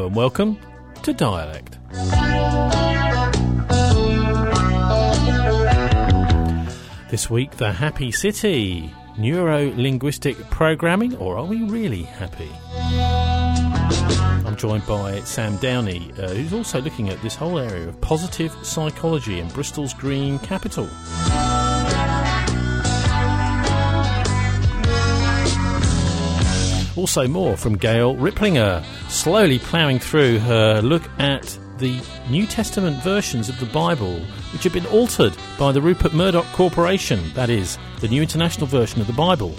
and welcome to Dialect. This week, the Happy City, neuro-linguistic programming, or are we really happy? I'm joined by Sam Downey, who's also looking at this whole area of positive psychology in Bristol's Green Capital. Also more from Gail Ripplinger, slowly ploughing through her look at the New Testament versions of the Bible, which have been altered by the Rupert Murdoch Corporation, that is, the New International Version of the Bible.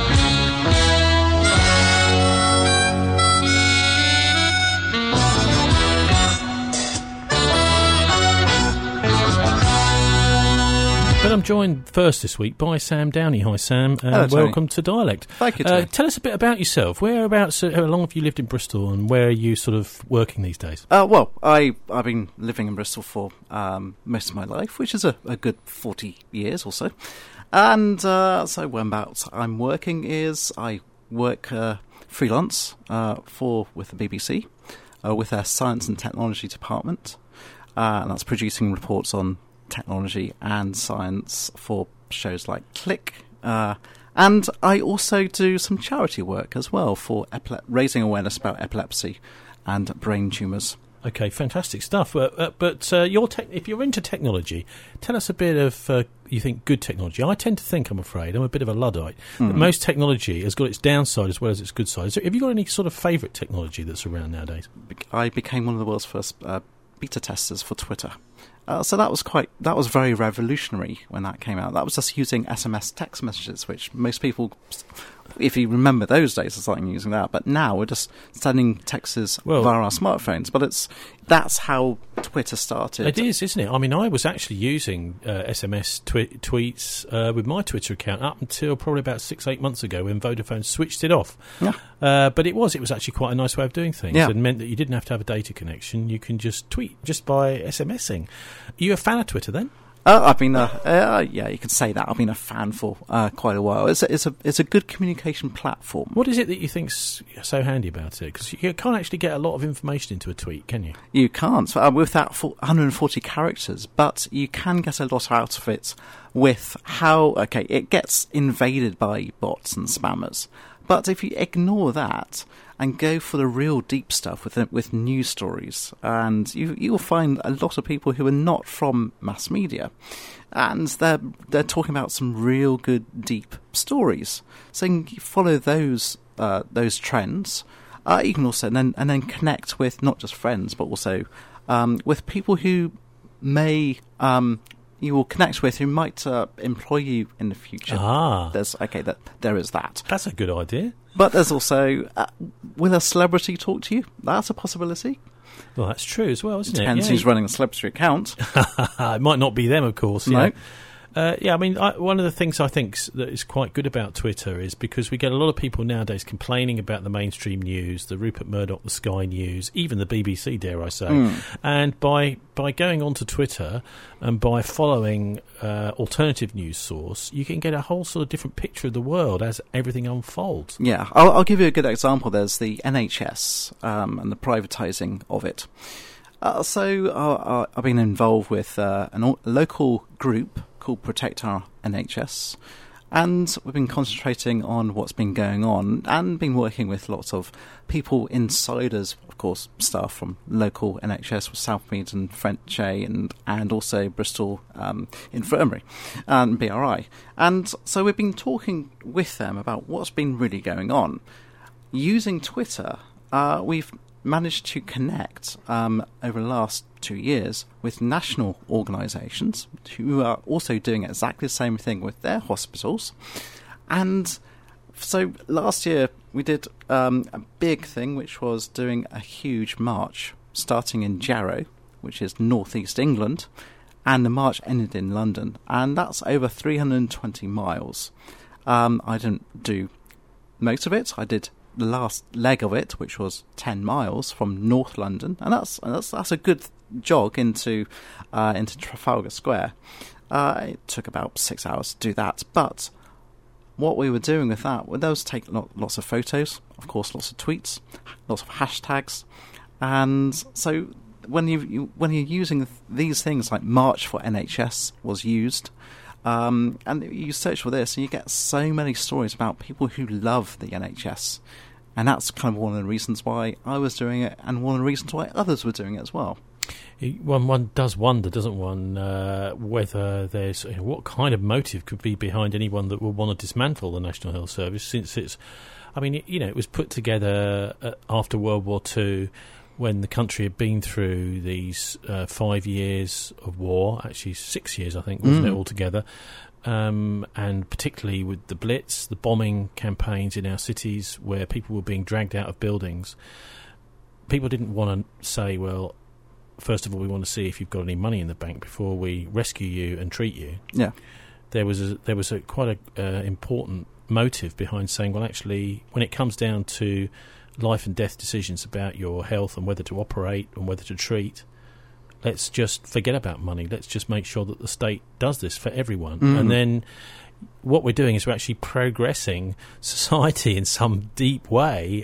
But I'm joined first this week by Sam Downey. Hi, Sam, and hello, welcome to Dialect. Thank you, Tony. Tell us a bit about yourself. Whereabouts, how long have you lived in Bristol, and where are you sort of working these days? Well, I've been living in Bristol for most of my life, which is a good 40 years or so. And so whereabouts I'm working is I work freelance with the BBC, with their Science and Technology Department, and that's producing reports on technology and science for shows like Click, and I also do some charity work as well for raising awareness about epilepsy and brain tumours. Okay, fantastic stuff. But if you're into technology, tell us a bit of you think good technology. I tend to think, I'm afraid, I'm a bit of a Luddite, that most technology has got its downside as well as its good side. So have you got any sort of favourite technology that's around nowadays? I became one of the world's first beta testers for Twitter. So that was very revolutionary when that came out. That was just using SMS text messages, which most people, if you remember those days, are starting using that. But now we're just sending texts via our smartphones. But that's how Twitter started. It is, isn't it? I mean, I was actually using SMS tweets with my Twitter account up until probably about 6-8 months ago when Vodafone switched it off. Yeah. But it was actually quite a nice way of doing things. Yeah. It meant that you didn't have to have a data connection. You can just tweet just by SMSing. Are you a fan of Twitter then? I've been yeah, you could say that. I've been a fan for quite a while. It's a good communication platform. What is it that you think's so handy about it? Because you can't actually get a lot of information into a tweet, can you? You can't with that 140 characters, but you can get a lot out of it with how it gets invaded by bots and spammers. But if you ignore that and go for the real deep stuff with news stories, and you'll find a lot of people who are not from mass media, and they're talking about some real good deep stories. So you can follow those trends. You can also then connect with not just friends, but also with people who you will connect with who might employ you in the future. There is that. That's a good idea. But there's also, will a celebrity talk to you? That's a possibility. Well, that's true as well, isn't it? Depends who's running a celebrity account. It might not be them, of course. No. Yeah. I mean, one of the things I think that is quite good about Twitter is because we get a lot of people nowadays complaining about the mainstream news, the Rupert Murdoch, the Sky News, even the BBC, dare I say. And by going onto Twitter and by following alternative news source, you can get a whole sort of different picture of the world as everything unfolds. Yeah, I'll give you a good example. There's the NHS and the privatising of it. So I've been involved with a local group called Protect Our NHS, and we've been concentrating on what's been going on and been working with lots of people, insiders, of course, staff from local NHS with Southmead and Frenchay and also Bristol Infirmary and BRI. And so we've been talking with them about what's been really going on. Using Twitter, we've managed to connect over the last 2 years with national organisations who are also doing exactly the same thing with their hospitals. And so last year we did a big thing, which was doing a huge march starting in Jarrow, which is northeast England, and the march ended in London, and that's over 320 miles. I didn't do most of it. I did the last leg of it, which was 10 miles from North London, and that's a good jog into Trafalgar Square. It took about 6 hours to do that, but what we were doing with that was take lots of photos, of course, lots of tweets, lots of hashtags, And so when you're using these things like March for NHS was used, and you search for this and you get so many stories about people who love the NHS. And that's kind of one of the reasons why I was doing it, and one of the reasons why others were doing it as well. One does wonder, doesn't one, whether there's what kind of motive could be behind anyone that would want to dismantle the National Health Service, since it's, I mean, it was put together after World War II, when the country had been through these 5 years of war, actually 6 years, I think, wasn't it, altogether? And particularly with the Blitz, the bombing campaigns in our cities where people were being dragged out of buildings. People didn't want to say, well, first of all, we want to see if you've got any money in the bank before we rescue you and treat you. Yeah, there was a quite a important motive behind saying, well, actually, when it comes down to life and death decisions about your health and whether to operate and whether to treat, let's just forget about money. Let's just make sure that the state does this for everyone. And then what we're doing is we're actually progressing society in some deep way,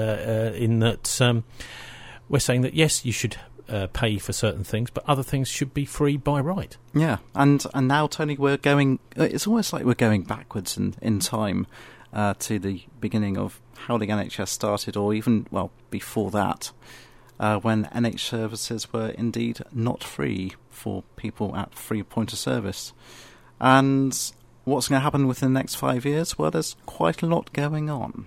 in that we're saying that, yes, you should pay for certain things, but other things should be free by right. Yeah, and now, Tony, we're going... It's almost like we're going backwards in time to the beginning of how the NHS started, or even, well, before that, when NH services were indeed not free for people at free point of service. And what's going to happen within the next 5 years? Well, there's quite a lot going on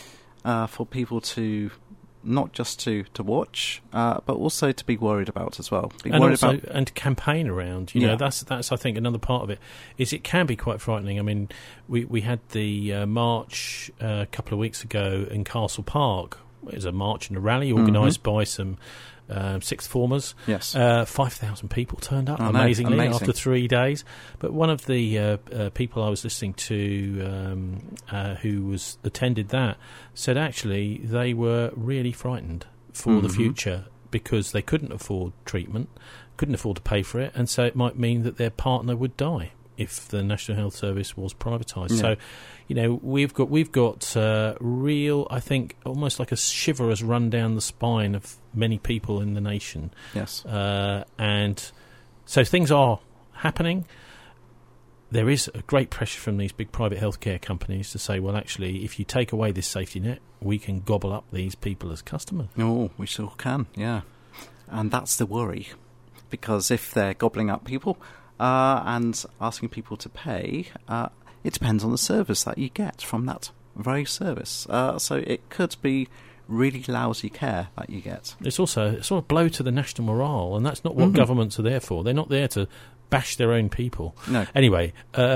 for people to... not just to watch, but also to be worried about as well. And to campaign around. You know, that's I think another part of it is it can be quite frightening. I mean, we had the march a couple of weeks ago in Castle Park. It was a march and a rally organised by some sixth formers. Yes, 5,000 people turned up, amazingly, after 3 days. But one of the people I was listening to who attended that said actually they were really frightened for the future because they couldn't afford treatment, couldn't afford to pay for it, and so it might mean that their partner would die if the National Health Service was privatised. Yeah. So, you know, we've got real, I think, almost like a shiver has run down the spine of many people in the nation. Yes. And so things are happening. There is a great pressure from these big private healthcare companies to say, well, actually, if you take away this safety net, we can gobble up these people as customers. Oh, we sure can, yeah. And that's the worry. Because if they're gobbling up people... and asking people to pay, it depends on the service that you get from that very service. So it could be really lousy care that you get. It's also a sort of blow to the national morale, and that's not what governments are there for. They're not there to bash their own people. No. Anyway,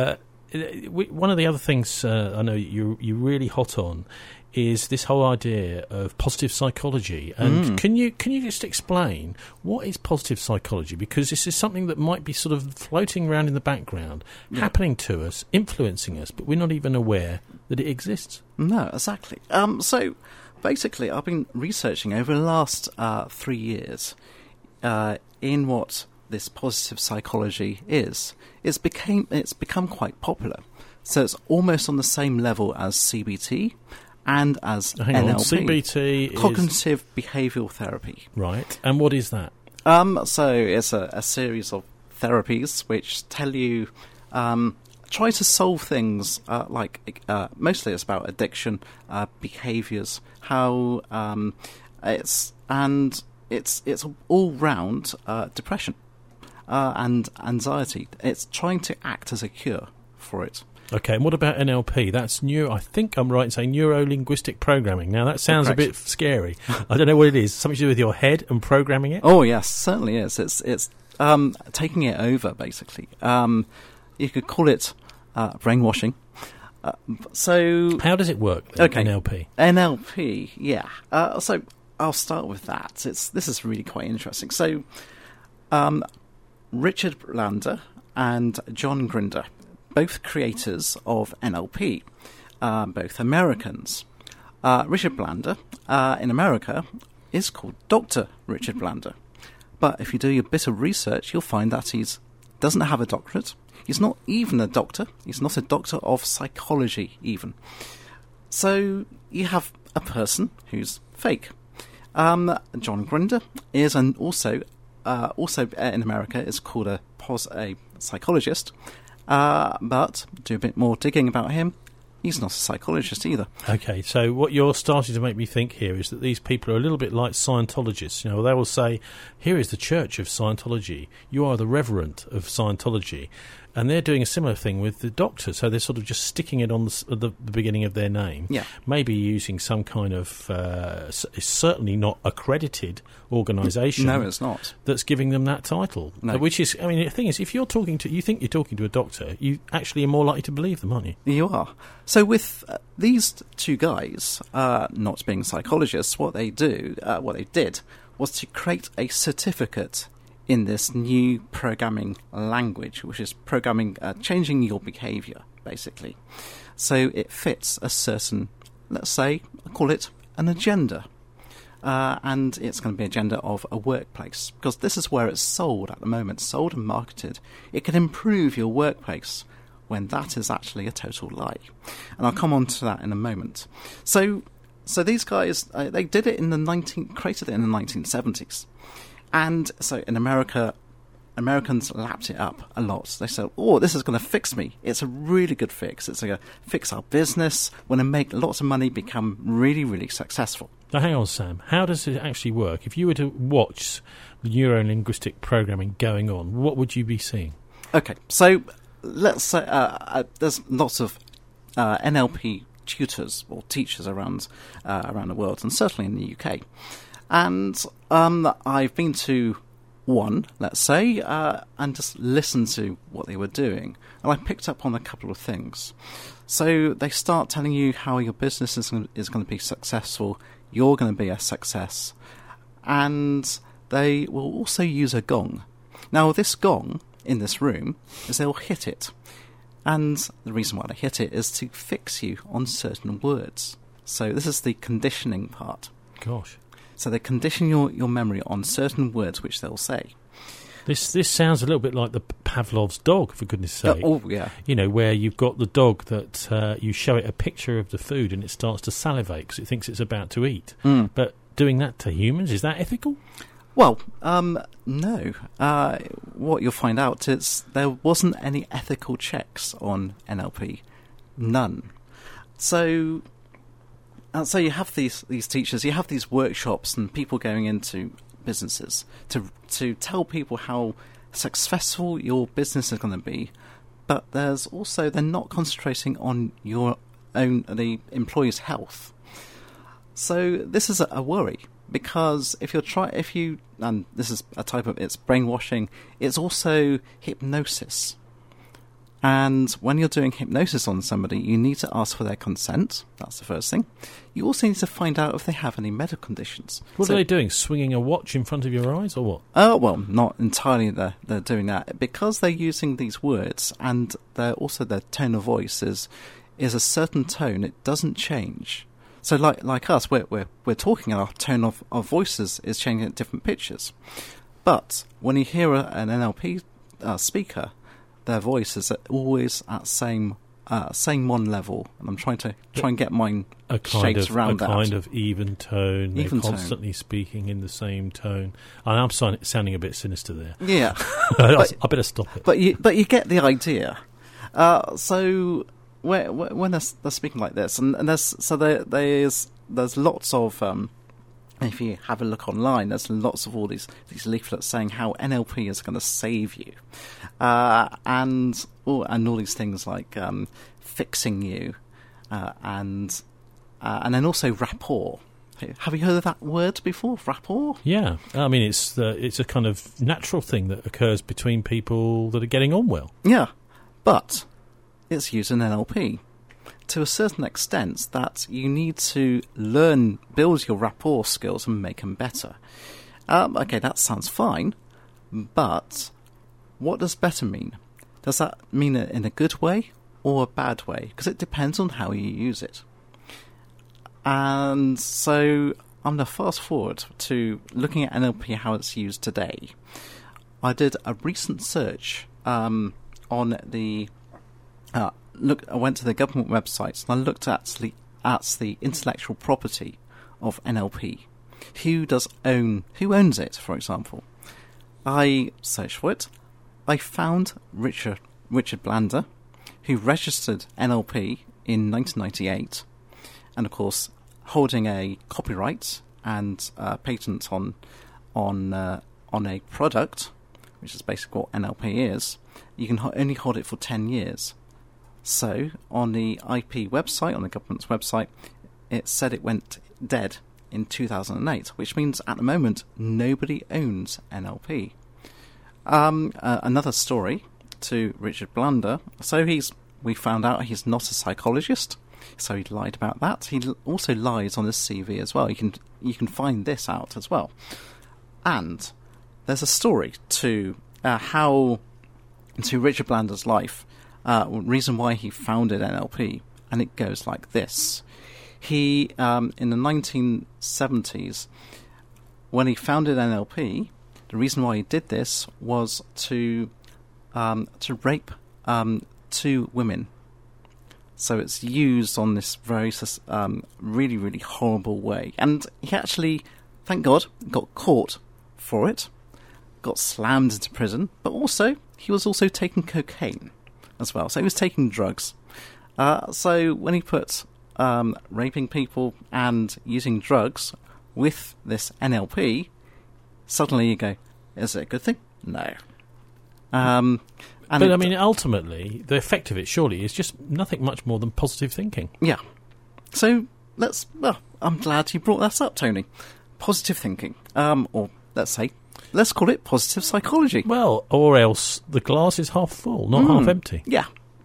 one of the other things I know you're really hot on is this whole idea of positive psychology. And can you just explain what is positive psychology? Because this is something that might be sort of floating around in the background, happening to us, influencing us, but we're not even aware that it exists. No, exactly. So basically, I've been researching over the last 3 years in what this positive psychology is. It's become quite popular. So it's almost on the same level as CBT and as NLP. CBT Cognitive Behavioural Therapy. Right. And what is that? So it's a series of therapies which tell you... try to solve things like mostly it's about addiction, behaviours, how it's all round depression and anxiety. It's trying to act as a cure for it. Okay, and what about NLP? That's I think I'm right in saying neuro-linguistic programming. Now, that sounds a bit scary. I don't know what it is. Something to do with your head and programming it? Oh, yes, certainly is. It's taking it over, basically. You could call it brainwashing. So how does it work, NLP? NLP, yeah. So I'll start with that. This is really quite interesting. So Richard Blanda and John Grinder, both creators of NLP, both Americans. Richard Blanda, in America, is called Dr. Richard Blanda. But if you do a bit of research, you'll find that he doesn't have a doctorate. He's not even a doctor. He's not a doctor of psychology, even. So you have a person who's fake. John Grinder is also in America is called a psychologist, but do a bit more digging about him. He's not a psychologist either. Okay, so what you're starting to make me think here is that these people are a little bit like Scientologists. You know, they will say, here is the Church of Scientology. You are the Reverend of Scientology. And they're doing a similar thing with the doctor. So they're sort of just sticking it on the beginning of their name. Yeah. Maybe using some kind of... it's certainly not accredited organisation. No, it's not. That's giving them that title. No. Which is... I mean, the thing is, if you think you're talking to a doctor, you actually are more likely to believe them, aren't you? You are. So with these two guys, not being psychologists, what they did was to create a certificate in this new programming language, which is programming, changing your behaviour, basically. So it fits a certain, let's say, I call it an agenda. And it's going to be an agenda of a workplace, because this is where it's sold at the moment, sold and marketed. It can improve your workplace when that is actually a total lie. And I'll come on to that in a moment. So these guys, they did it created it in the 1970s. And so in America, Americans lapped it up a lot. They said, oh, this is going to fix me. It's a really good fix. It's going to fix our business. We're going to make lots of money, become really, really successful. Now, hang on, Sam. How does it actually work? If you were to watch the neuro-linguistic programming going on, what would you be seeing? Okay, so let's say there's lots of NLP tutors or teachers around the world, and certainly in the UK. And I've been to one, let's say, and just listened to what they were doing. And I picked up on a couple of things. So they start telling you how your business is going to be successful, you're going to be a success. And they will also use a gong. Now, this gong in this room is they'll hit it. And the reason why they hit it is to fix you on certain words. So this is the conditioning part. Gosh. So they condition your memory on certain words which they'll say. This sounds a little bit like the Pavlov's dog, for goodness sake. Oh, yeah. You know, where you've got the dog that you show it a picture of the food and it starts to salivate because it thinks it's about to eat. Mm. But doing that to humans, is that ethical? Well, no. What you'll find out is there wasn't any ethical checks on NLP. None. So you have these teachers, you have these workshops and people going into businesses to tell people how successful your business is going to be, but there's also, they're not concentrating on the employee's health. So this is a worry, because and this is a type of, it's brainwashing, it's also hypnosis. And when you're doing hypnosis on somebody, you need to ask for their consent. That's the first thing. You also need to find out if they have any medical conditions. What are they doing? Swinging a watch in front of your eyes, or what? Well, not entirely. They're doing that because they're using these words, and they're also, their tone of voice is a certain tone. It doesn't change. So, like us, we're talking, and our tone of voices is changing at different pitches. But when you hear an NLP speaker, their voice is always at same one level, and I'm trying and get mine shaped around that. A kind of even tone. They're constantly speaking in the same tone. I'm sounding a bit sinister there. Yeah, I better stop it. But you get the idea. So when they're speaking like this, and there's lots of. If you have a look online, there's lots of all these leaflets saying how NLP is going to save you, and all these things like fixing you, and then also rapport. Have you heard of that word before, rapport? Yeah, I mean it's a kind of natural thing that occurs between people that are getting on well. Yeah, but it's used in NLP. To a certain extent, that you need to build your rapport skills and make them better. Okay, that sounds fine, but what does better mean? Does that mean it in a good way or a bad way? Because it depends on how you use it. And so I'm going to fast forward to looking at NLP, how it's used today. I did a recent search on the... I went to the government websites and I looked at the intellectual property of NLP. who owns it, for example. I searched for it. I found Richard Blanda, who registered NLP in 1998, and of course holding a copyright and patent on a product, which is basically what NLP is. You can only hold it for 10 years. So on the IP website, on the government's website, it said it went dead in 2008, which means at the moment nobody owns NLP. Another story to Richard Blanda. So we found out he's not a psychologist, so he lied about that. He also lies on his CV as well. You can find this out as well. And there's a story to Richard Blanda's life, reason why he founded NLP, and it goes like this. He, in the 1970s, when he founded NLP, the reason why he did this was to rape 2 women. So it's used on this very really, really horrible way. And he actually, thank God, got caught for it, got slammed into prison, but also he was also taking cocaine as well. So he was taking drugs. So when he put raping people and using drugs with this NLP, suddenly you go, is it a good thing? No. But I mean, ultimately, the effect of it surely is just nothing much more than positive thinking. Yeah. So I'm glad you brought that up, Tony. Positive thinking, or let's call it positive psychology. Well, or else the glass is half full, not half empty. Yeah.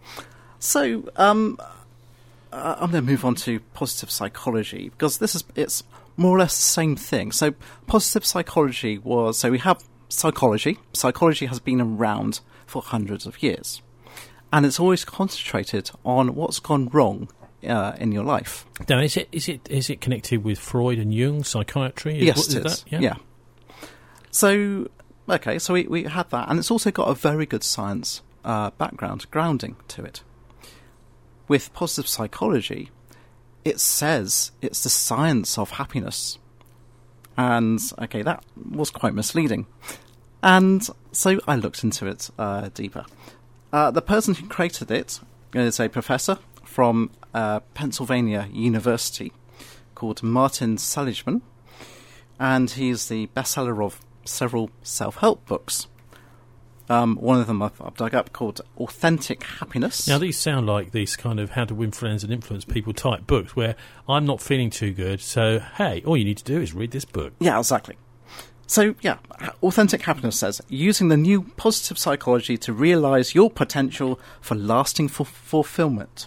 So I'm going to move on to positive psychology, because it's more or less the same thing. So positive psychology we have psychology. Psychology has been around for hundreds of years, and it's always concentrated on what's gone wrong in your life. Now, is it connected with Freud and Jung, psychiatry? Yes, it is. Yeah. So, okay, so we had that, and it's also got a very good science grounding to it. With positive psychology, it says it's the science of happiness. And, okay, that was quite misleading. And so I looked into it deeper. The person who created it is a professor from Pennsylvania University called Martin Seligman, and he's the bestseller of several self-help books. One of them I've dug up called Authentic Happiness. Now, these sound like these kind of how to win friends and influence people type books where I'm not feeling too good, so, hey, all you need to do is read this book. Yeah, exactly. So, yeah, Authentic Happiness says, using the new positive psychology to realise your potential for lasting fulfillment.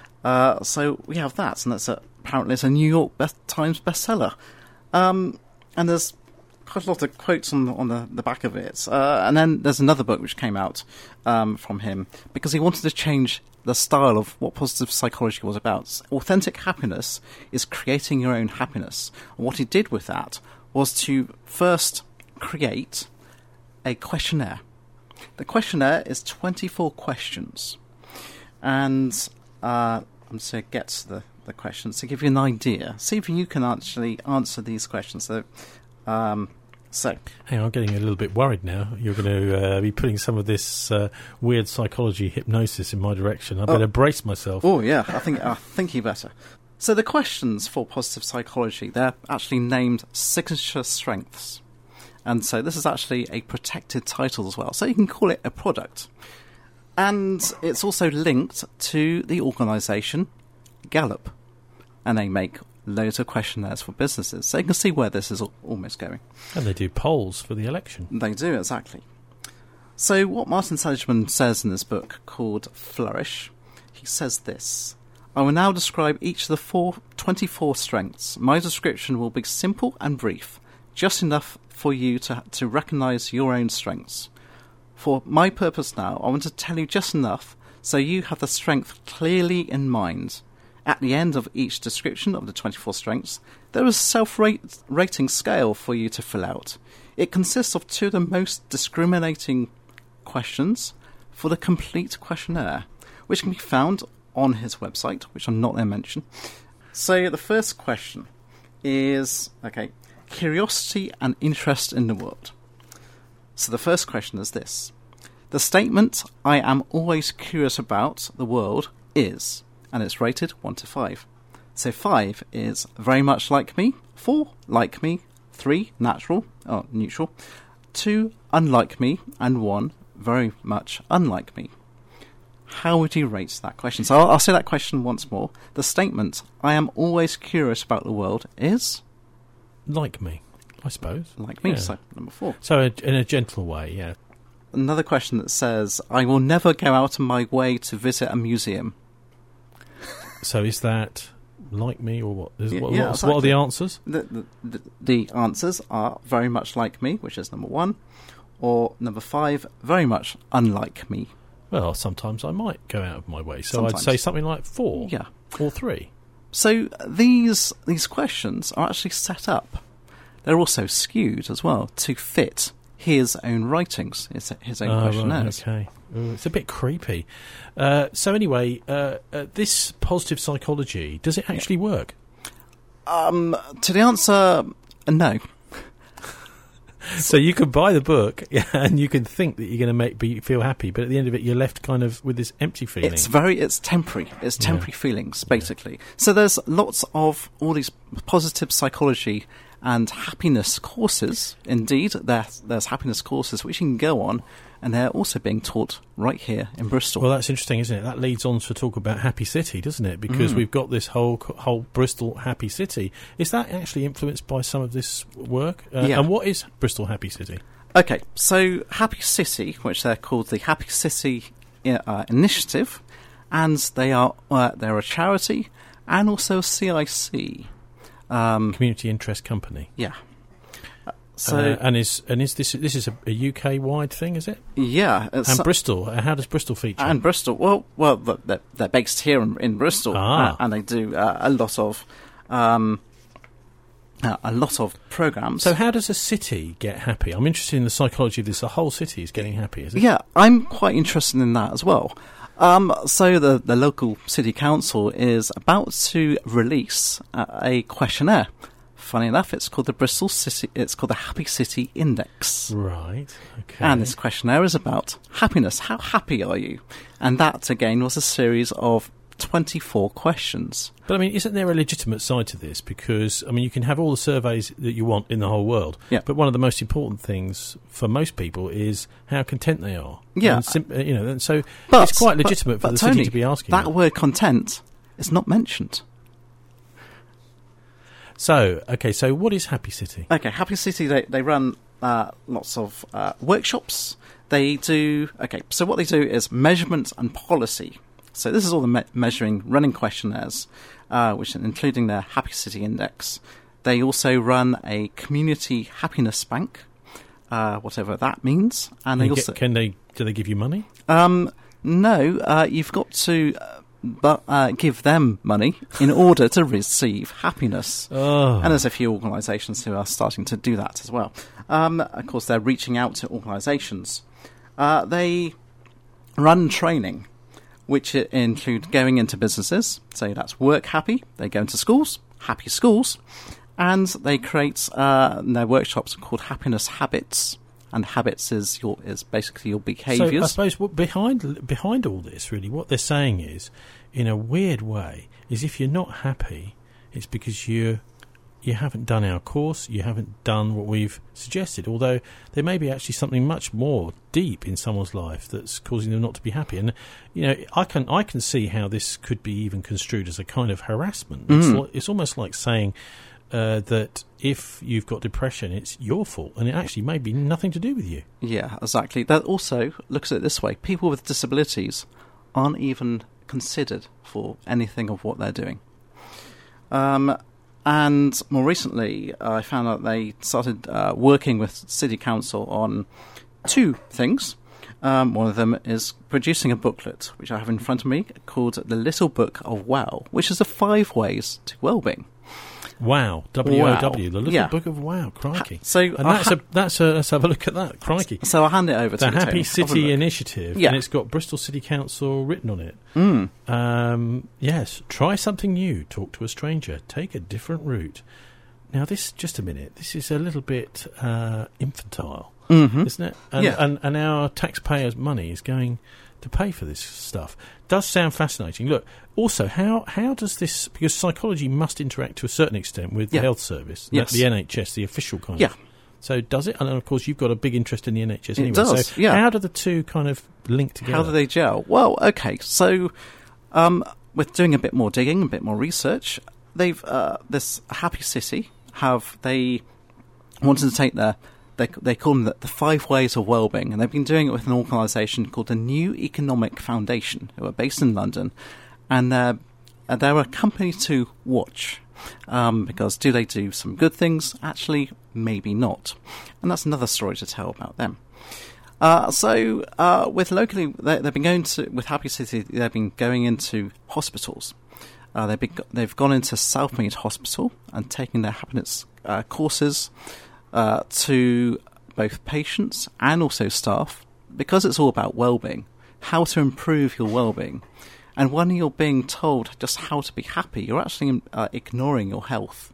So we have that, and apparently it's a New York Times bestseller. And there's quite a lot of quotes on the back of it. And then there's another book which came out from him, because he wanted to change the style of what positive psychology was about. Authentic Happiness is creating your own happiness. And what he did with that was to first create a questionnaire. The questionnaire is 24 questions. And I'm just going to get to the questions to give you an idea. See if you can actually answer these questions. So, hang on, I'm getting a little bit worried now. You're going to be putting some of this weird psychology hypnosis in my direction. I better brace myself. Oh, yeah, I think you better. So the questions for positive psychology, they're actually named signature strengths. And so this is actually a protected title as well. So you can call it a product. And it's also linked to the organisation Gallup. And they make loads of questionnaires for businesses. So you can see where this is almost going. And they do polls for the election. They do, exactly. So what Martin Seligman says in this book called Flourish, he says this: I will now describe each of the 24 strengths. My description will be simple and brief, just enough for you to recognise your own strengths. For my purpose now, I want to tell you just enough so you have the strength clearly in mind. At the end of each description of the 24 strengths, there is a self-rating scale for you to fill out. It consists of 2 of the most discriminating questions for the complete questionnaire, which can be found on his website, which I'm not going to mention. So the first question is, curiosity and interest in the world. So the first question is this. The statement, I am always curious about the world, is, and it's rated 1 to 5. So 5 is very much like me, 4, like me, 3, neutral, 2, unlike me, and 1, very much unlike me. How would you rate that question? So I'll say that question once more. The statement, I am always curious about the world, is? Like me, I suppose. Like me, Yeah. so number 4. So in a gentle way, yeah. Another question that says, I will never go out of my way to visit a museum. So is that like me or what? What are exactly. the answers? The answers are very much like me, which is number 1, or number 5, very much unlike me. Well, sometimes I might go out of my way. So Sometimes. I'd say something like 4 Yeah. or 3. So these questions are actually set up. They're also skewed as well to fit his own writings, his own questionnaires. Right, okay. Ooh, it's a bit creepy. So anyway, this positive psychology, does it actually work? To the answer, no. So you can buy the book and you can think that you're going to feel happy, but at the end of it, you're left kind of with this empty feeling. It's temporary. It's temporary feelings, basically. Yeah. So there's lots of all these positive psychology and happiness courses. Indeed, there's happiness courses which you can go on, and they're also being taught right here in Bristol. Well, that's interesting, isn't it? That leads on to talk about Happy City, doesn't it? Because we've got this whole Bristol Happy City. Is that actually influenced by some of this work? Yeah. And what is Bristol Happy City? Okay, so Happy City, which they're called the Happy City Initiative, and they're a charity and also a CIC. Community Interest Company. Yeah. So and is this is a UK wide thing, is it? Yeah. And Bristol, how does Bristol feature? And Bristol, well, they're based here in Bristol, and they do a lot of programs. So how does a city get happy? I'm interested in the psychology of this. The whole city is getting happy, is it? Yeah, I'm quite interested in that as well. So the local city council is about to release a questionnaire. Funny enough, it's called the Happy City Index. Right. Okay. And this questionnaire is about happiness. How happy are you? And that again was a series of 24 questions. But I mean, isn't there a legitimate side to this? Because I mean, you can have all the surveys that you want in the whole world, but one of the most important things for most people is how content they are. Yeah, and so it's quite legitimate for the Tony, city to be asking that word content is not mentioned. So what is Happy City? Okay, Happy City, they run lots of workshops. They do, so what they do is measurement and policy. So this is all the running questionnaires, which including their Happy City Index. They also run a community happiness bank, whatever that means. And they also do they give you money? No, you've got to give them money in order to receive happiness. Oh. And there's a few organisations who are starting to do that as well. Of course, they're reaching out to organisations. They run training, which include going into businesses. So that's Work Happy. They go into schools, Happy Schools, and they create their workshops called Happiness Habits. And habits is basically your behaviours. So I suppose behind all this, really, what they're saying is, in a weird way, is if you're not happy, it's because you haven't done our course, you haven't done what we've suggested. Although there may be actually something much more deep in someone's life that's causing them not to be happy. And I can see how this could be even construed as a kind of harassment. It's almost like saying that if you've got depression, it's your fault, and it actually may be nothing to do with you. Yeah, exactly. That also looks at it this way: people with disabilities aren't even considered for anything of what they're doing. And more recently, I found out they started working with City Council on two things. One of them is producing a booklet, which I have in front of me, called The Little Book of Wow, which is the 5 ways to wellbeing. Wow, W-O-W, The Little Book of Wow, crikey. Let's have a look at that, crikey. So I'll hand it over to the Happy City Initiative, and it's got Bristol City Council written on it. Yes, try something new, talk to a stranger, take a different route. Now, just a minute, this is a little bit infantile, Mm-hmm. isn't it? And our taxpayers' money is going to pay for this stuff. Does sound fascinating. Look, also, how does this... Because psychology must interact to a certain extent with the health service, Yes. the NHS, the official kind Yeah. of... So does it? And of course, you've got a big interest in the NHS anyway. It does, so yeah. how do the two kind of link together? How do they gel? Well, okay, so with doing a bit more digging, a bit more research, they've this Happy City they wanted to take they call them the 5 ways of wellbeing, and they've been doing it with an organisation called the New Economic Foundation, who are based in London, and they're a company to watch. Because do they do some good things? Actually, maybe not. And that's another story to tell about them. With locally, they've been going to, with Happy City, they've been going into hospitals. They've gone into Southmead Hospital and taken their happiness courses to both patients and also staff, because it's all about well-being, how to improve your well-being. And when you're being told just how to be happy, you're actually ignoring your health.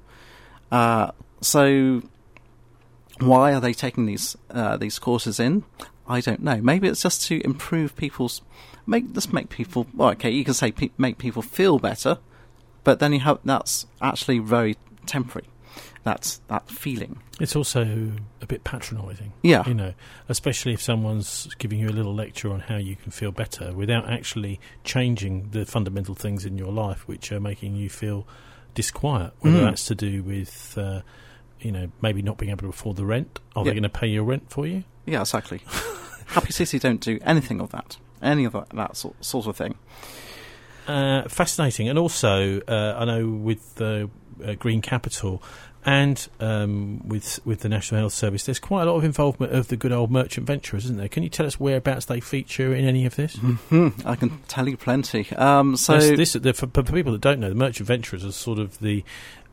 So why are they taking these courses in? I don't know. Maybe it's just to improve make people. Well, okay, you can say make people feel better, but then that's actually very temporary. That feeling. It's also a bit patronising. Yeah. Especially if someone's giving you a little lecture on how you can feel better without actually changing the fundamental things in your life which are making you feel disquiet, whether that's to do with, maybe not being able to afford the rent. Are they going to pay your rent for you? Yeah, exactly. Happy City don't do anything of that. Any of that sort of thing. Fascinating. And also, I know with Green Capital... And with the National Health Service, there's quite a lot of involvement of the good old merchant venturers, isn't there? Can you tell us whereabouts they feature in any of this? Mm-hmm. I can tell you plenty. For people that don't know, the merchant venturers are sort of the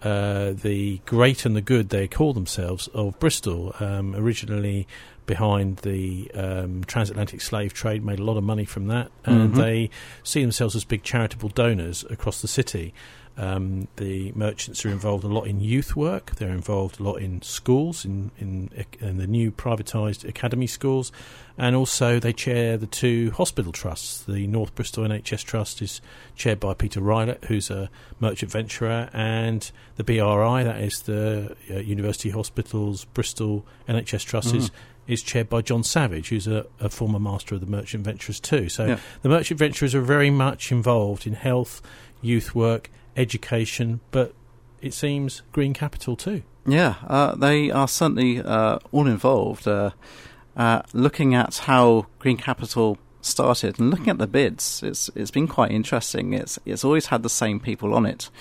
great and the good, they call themselves, of Bristol. Originally behind the transatlantic slave trade, made a lot of money from that, and they see themselves as big charitable donors across the city. The merchants are involved a lot in youth work. They're involved a lot in schools, in the new privatised academy schools, and also they chair the 2 hospital trusts. The North Bristol NHS Trust is chaired by Peter Rylett, who's a merchant venturer, and the BRI, that is the University Hospitals Bristol NHS Trust, is chaired by John Savage, who's a former master of the merchant venturers too. So the merchant venturers are very much involved in health, youth work, education, but it seems Green Capital too. Yeah, they are certainly all involved. Looking at how Green Capital started and looking at the bids, it's been quite interesting. It's always had the same people on it,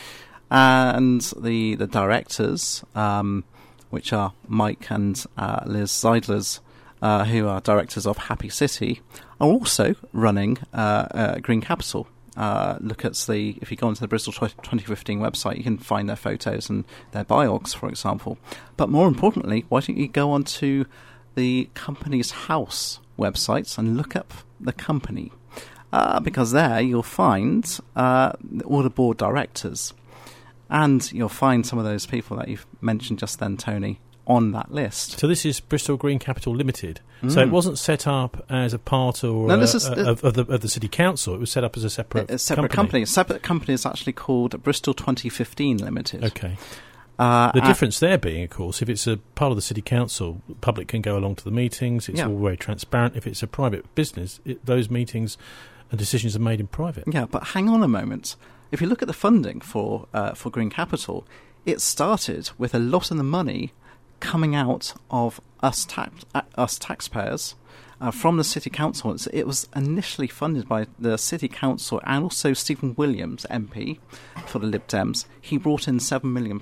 and the directors, which are Mike and Liz Zeidlers, who are directors of Happy City, are also running Green Capital. Look at if you go onto the Bristol 2015 website, you can find their photos and their biogs, for example. But more importantly, why don't you go onto the company's house websites and look up the company? Because there you'll find all the board directors, and you'll find some of those people that you've mentioned just then, Tony, on that list. So this is Bristol Green Capital Limited. So it wasn't set up as a part of the City Council. It was set up as a separate company. A separate company is actually called Bristol 2015 Limited. Okay. The difference there being, of course, if it's a part of the City Council, the public can go along to the meetings. It's all very transparent. If it's a private business, those meetings and decisions are made in private. Yeah, but hang on a moment. If you look at the funding for Green Capital, it started with a lot of the money coming out of us taxpayers from the City Council. It was initially funded by the City Council and also Stephen Williams, MP, for the Lib Dems. He brought in £7 million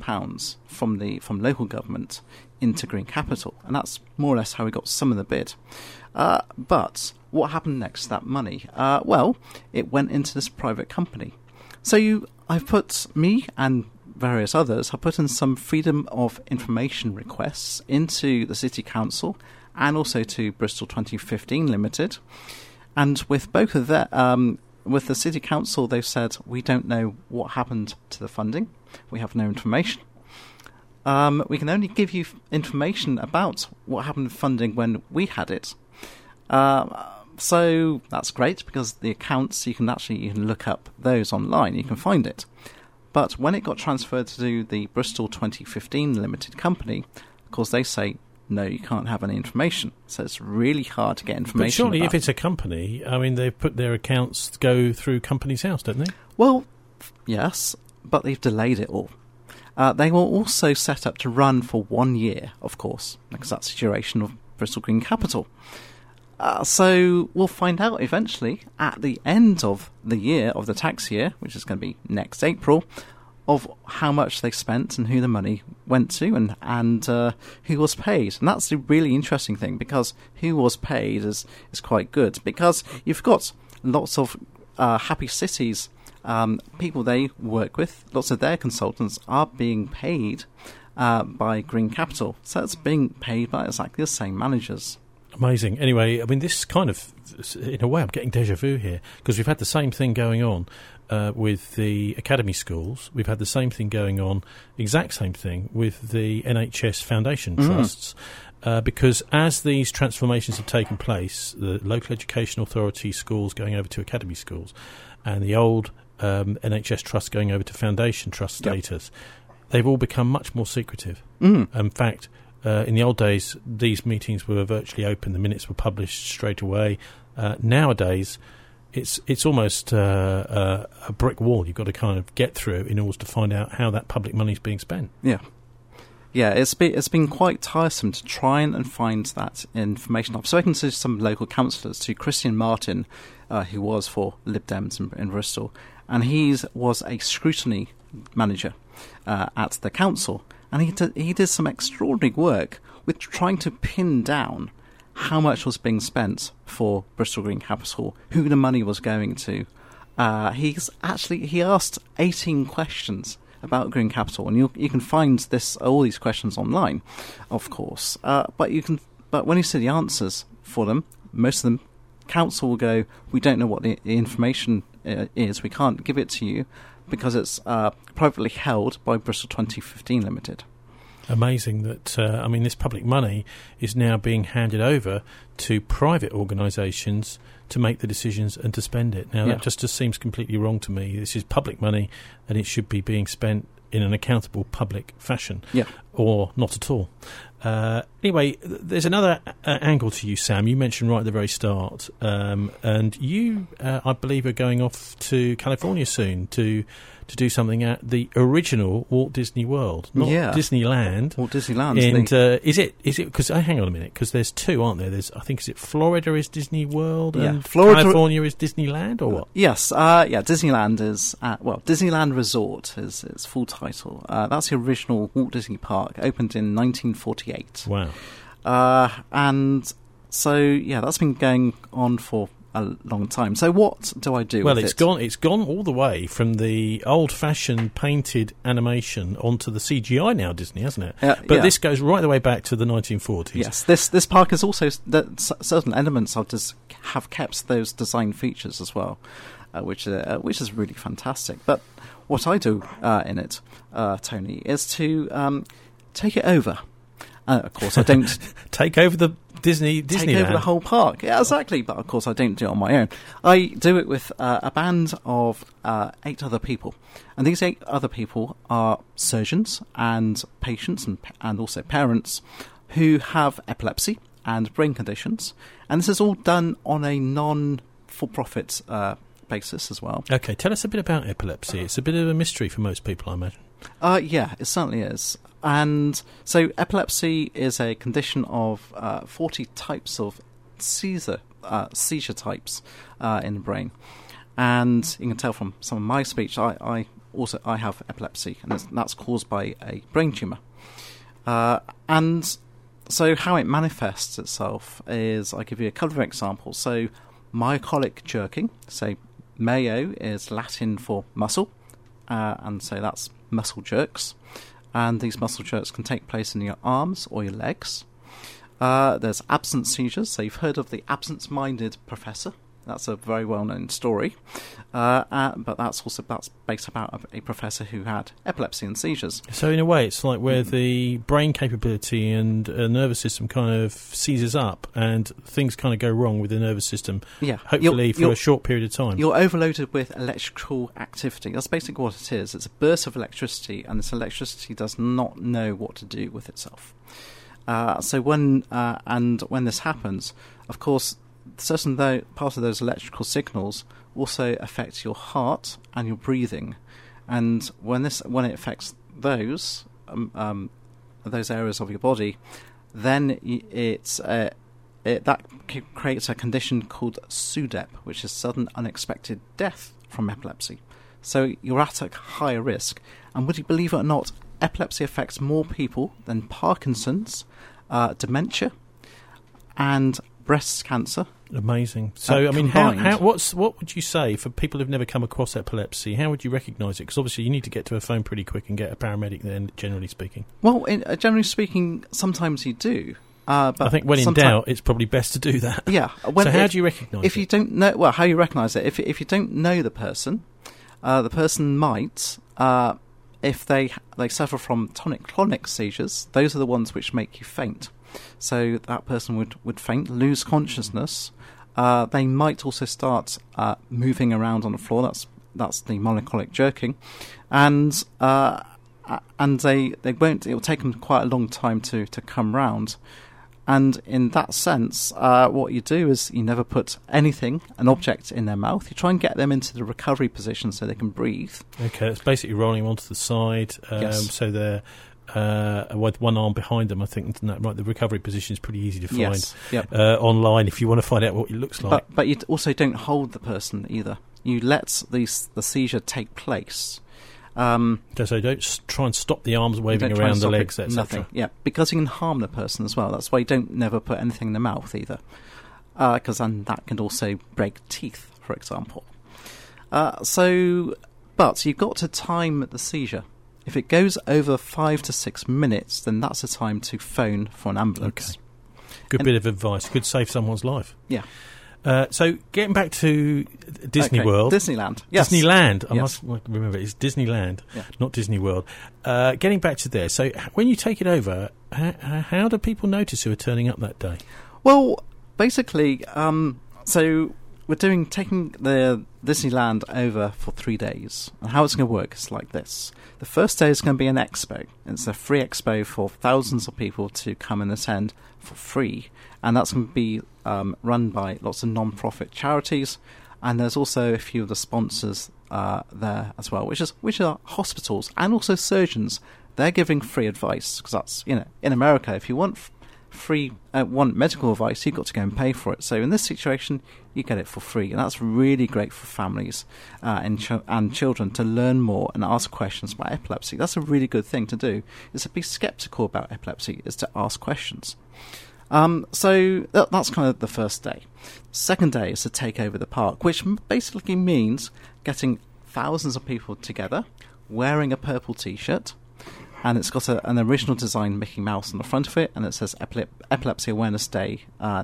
from local government into Green Capital, and that's more or less how we got some of the bid. But what happened next to that money? It went into this private company. So I've put me and various others have put in some freedom of information requests into the City Council and also to Bristol 2015 Limited. And with both of that, with the City Council, they've said, we don't know what happened to the funding. We have no information. we can only give you information about what happened with funding when we had it. So that's great, because the accounts, you can look up those online, you can find it. But when it got transferred to the Bristol 2015 Limited Company, of course they say, no, you can't have any information. So it's really hard to get information. But surely if it's a company, I mean, they put their accounts to go through Companies House, don't they? Well, yes, but they've delayed it all. They were also set up to run for 1 year, of course, because that's the duration of Bristol Green Capital. So we'll find out eventually, at the end of the year, of the tax year, which is going to be next April, of how much they spent and who the money went to, and who was paid. And that's the really interesting thing, because who was paid is quite good, because you've got lots of happy cities, people they work with, lots of their consultants are being paid by Green Capital. So it's being paid by exactly the same managers. Amazing. Anyway, I mean, this kind of, in a way, I'm getting déjà vu here, because we've had the same thing going on with the academy schools. We've had the same thing going on, exact same thing, with the NHS Foundation trusts. Because as these transformations have taken place, the local education authority schools going over to academy schools, and the old NHS trust going over to foundation trust status, they've all become much more secretive. In fact, in the old days, these meetings were virtually open. The minutes were published straight away. Nowadays, it's almost a brick wall you've got to kind of get through in order to find out how that public money is being spent. Yeah, it's been quite tiresome to try and find that information. I've spoken to some local councillors, to Christian Martin, who was for Lib Dems in Bristol, and he was a scrutiny manager at the council. And he did some extraordinary work with trying to pin down how much was being spent for Bristol Green Capital, who the money was going to. He asked 18 questions about Green Capital, and you can find all these questions online, of course. But when you see the answers for them, most of them, council will go, we don't know what the information is, we can't give it to you, because it's privately held by Bristol 2015 Limited. Amazing that, this public money is now being handed over to private organisations to make the decisions and to spend it. Now, that just seems completely wrong to me. This is public money, and it should be being spent in an accountable public fashion, or not at all. Anyway, there's another angle to you, Sam. You mentioned right at the very start, and you, I believe, are going off to California soon to do something at the original Walt Disney World, not Disneyland. Walt Disneyland. And is it? Because hang on a minute, because there's two, aren't there? Is it Florida is Disney World, and California is Disneyland, or what? Yes, Disneyland is Disneyland Resort is its full title. That's the original Walt Disney Park, opened in 1948. Wow. And so that's been going on for a long time. So what do I do with it? Well, it's gone all the way from the old-fashioned painted animation onto the CGI now, Disney, hasn't it? But this goes right the way back to the 1940s. Yes, this park is also certain elements have kept those design features as well, which is really fantastic. But what I do in it, Tony, is to take it over. Of course, I don't take over the Disneyland. Take over the whole park. Yeah, exactly. But of course, I don't do it on my own. I do it with a band of 8 other people, and these 8 other people are surgeons and patients and also parents who have epilepsy and brain conditions, and this is all done on a non-for-profit basis as well. Okay, tell us a bit about epilepsy. It's a bit of a mystery for most people, I imagine. Yeah, it certainly is. And so epilepsy is a condition of 40 types of seizure types in the brain. And you can tell from some of my speech, I have epilepsy, and that's caused by a brain tumour. And so how it manifests itself is, I'll give you a couple of examples. So myocolic jerking, so mayo is Latin for muscle, and so that's muscle jerks. And these muscle jerks can take place in your arms or your legs. There's absent seizures, so you've heard of the absent-minded professor That's a very well-known story. But that's based about a professor who had epilepsy and seizures. So in a way, it's like where the brain capability and nervous system kind of seizes up, and things kind of go wrong with the nervous system. Yeah, hopefully for a short period of time. You're overloaded with electrical activity. That's basically what it is. It's a burst of electricity, and this electricity does not know what to do with itself. So when this happens, of course, certain part of those electrical signals also affect your heart and your breathing, and when it affects those areas of your body, then that creates a condition called SUDEP, which is sudden unexpected death from epilepsy. So you're at a higher risk, and would you believe it or not, epilepsy affects more people than Parkinson's, dementia, and breast cancer. Amazing. So, I mean, what would you say for people who've never come across epilepsy? How would you recognise it? Because obviously you need to get to a phone pretty quick and get a paramedic then, generally speaking. Well, generally speaking, sometimes you do. But I think when in doubt, it's probably best to do that. Yeah. So how do you recognise it? If you don't know, well, how you recognise it? If you don't know the person might, if they suffer from tonic-clonic seizures, those are the ones which make you faint. So that person would faint, lose consciousness. They might also start moving around on the floor. That's the monocholic jerking, and they won't. It will take them quite a long time to come round. And in that sense, what you do is you never put an object in their mouth. You try and get them into the recovery position so they can breathe. Okay, it's basically rolling onto the side, yes. So they're with one arm behind them. I think right. The recovery position is pretty easy to find. Yes. Yep. Online if you want to find out what it looks like. But you also don't hold the person either. You let the seizure take place. So don't try and stop the arms waving around the legs, etc. Nothing. Yeah, because you can harm the person as well. That's why you don't never put anything in the mouth either, because then that can also break teeth, for example. But you've got to time the seizure. If it goes over 5 to 6 minutes, then that's the time to phone for an ambulance. Okay. Good bit of advice. Could save someone's life. Yeah. So getting back to Disney World. Disneyland. Yes. Disneyland. I yes. must remember, it's Disneyland, yeah. not Disney World. Getting back to there, so when you take it over, how do people notice who are turning up that day? Well, basically, so we're taking the Disneyland over for 3 days. And how it's going to work is like this. The first day is going to be an expo. It's a free expo for thousands of people to come and attend for free. And that's going to be run by lots of non-profit charities. And there's also a few of the sponsors there as well, which are hospitals and also surgeons. They're giving free advice because that's, in America, if you want want medical advice, you've got to go and pay for it. So in this situation, you get it for free, and that's really great for families and children to learn more and ask questions about epilepsy. That's a really good thing to do. Is to be sceptical about epilepsy, is to ask questions. So that's kind of the first day. Second day is to take over the park, which basically means getting thousands of people together, wearing a purple T-shirt, and it's got an original design Mickey Mouse on the front of it, and it says Epilepsy Awareness Day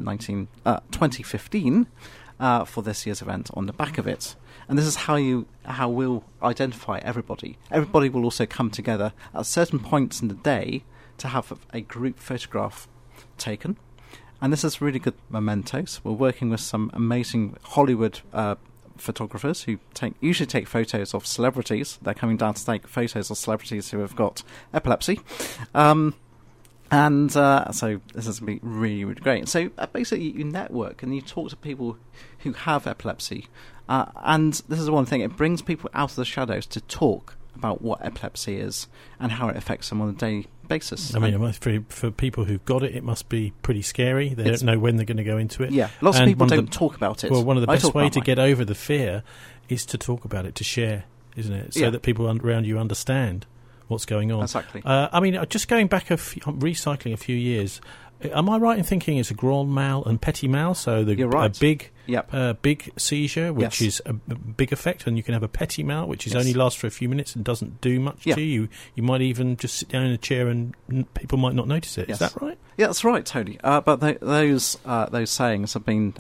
2015 for this year's event on the back of it. And this is how we'll identify everybody. Everybody will also come together at certain points in the day to have a group photograph taken. And this is really good mementos. We're working with some amazing Hollywood photographers who usually take photos of celebrities. They're coming down to take photos of celebrities who have got epilepsy. So this is going to be really, really great. So basically you network and you talk to people who have epilepsy. And this is one thing, it brings people out of the shadows to talk about what epilepsy is and how it affects them on a daily basis. I mean, for people who've got it, it must be pretty scary. They don't know when they're going to go into it. Yeah, lots of people don't talk about it. Well, one of the best ways to get over the fear is to talk about it, to share, isn't it? So that people around you understand what's going on. Exactly. I mean, just going back, recycling a few years, am I right in thinking it's a grand mal and petit mal? So You're right. a big seizure, which is a big effect, and you can have a petit mal, which only lasts for a few minutes and doesn't do much to you. You might even just sit down in a chair and people might not notice it. Is that right? Yeah, that's right, Tony. But those sayings have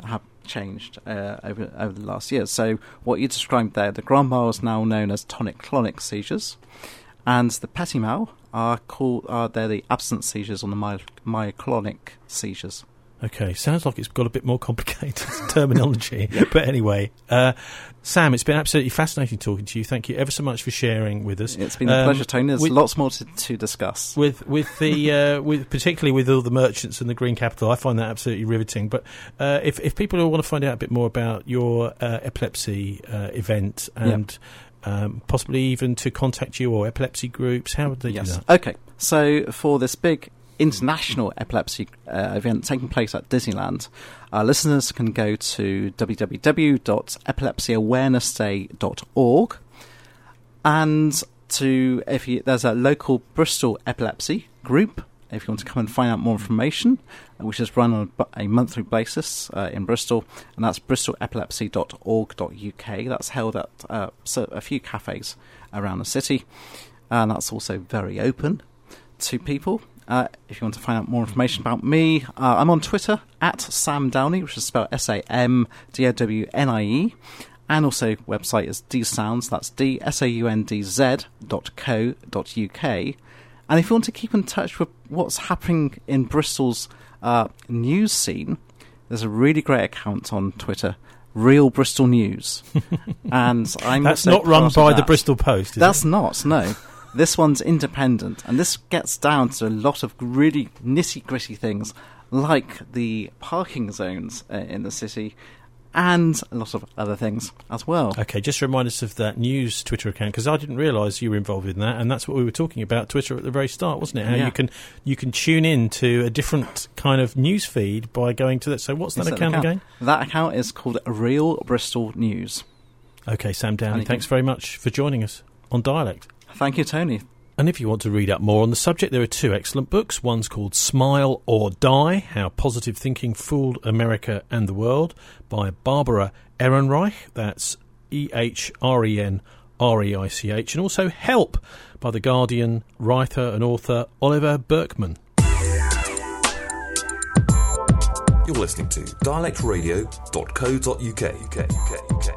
changed over the last years. So what you described there, the grand mal is now known as tonic-clonic seizures, and the petit mal they're the absence seizures on the myoclonic seizures. Okay, sounds like it's got a bit more complicated terminology. But anyway, Sam, it's been absolutely fascinating talking to you. Thank you ever so much for sharing with us. It's been a pleasure, Tony. There's lots more to discuss. With particularly with all the merchants and the green capital, I find that absolutely riveting. But if people want to find out a bit more about your epilepsy event and possibly even to contact you or epilepsy groups, how would they do that? Okay, so for this big international epilepsy event taking place at Disneyland, listeners can go to www.epilepsyawarenessday.org, and there's a local Bristol epilepsy group if you want to come and find out more information, which is run on a monthly basis in Bristol, and that's bristolepilepsy.org.uk. That's held at a few cafes around the city, and that's also very open to people. If you want to find out more information about me, I'm on Twitter at Sam Downey, which is spelled SAMDOWNIE, and also website is dsounds, that's dsoundz.co.uk. And if you want to keep in touch with what's happening in Bristol's news scene, there's a really great account on Twitter, Real Bristol News. And that's not run by the Bristol Post, is That's it? Not, no. This one's independent, and this gets down to a lot of really nitty-gritty things, like the parking zones in the city, and a lot of other things as well. Okay, just remind us of that news Twitter account, because I didn't realise you were involved in that, and that's what we were talking about, Twitter at the very start, wasn't it? How you can tune in to a different kind of news feed by going to that. So what's that account again? That account is called Real Bristol News. Okay, Sam Downey, thanks very much for joining us on Dialect. Thank you, Tony. And if you want to read up more on the subject, there are two excellent books. One's called Smile or Die, How Positive Thinking Fooled America and the World, by Barbara Ehrenreich, that's Ehrenreich, and also Help, by The Guardian writer and author Oliver Berkman. You're listening to dialectradio.co.uk.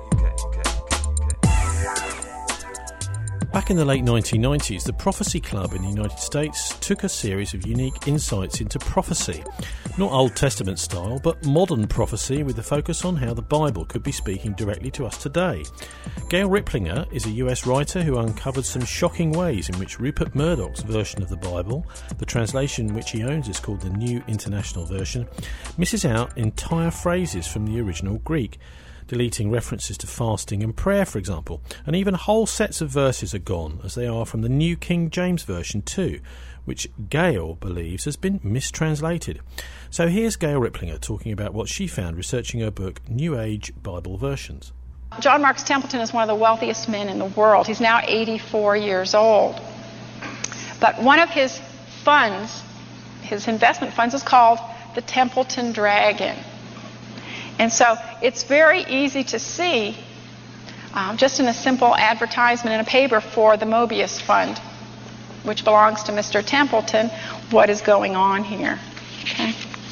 Back in the late 1990s, the Prophecy Club in the United States took a series of unique insights into prophecy. Not Old Testament style, but modern prophecy with a focus on how the Bible could be speaking directly to us today. Gail Riplinger is a US writer who uncovered some shocking ways in which Rupert Murdoch's version of the Bible, the translation which he owns is called the New International Version, misses out entire phrases from the original Greek, deleting references to fasting and prayer, for example, and even whole sets of verses are gone, as they are from the New King James Version too, which Gail believes has been mistranslated. So here's Gail Riplinger talking about what she found researching her book, New Age Bible Versions. John Marks Templeton is one of the wealthiest men in the world. He's now 84 years old. But one of his funds, his investment funds, is called the Templeton Dragon. And so it's very easy to see, just in a simple advertisement in a paper for the Mobius Fund, which belongs to Mr. Templeton, what is going on here. Okay.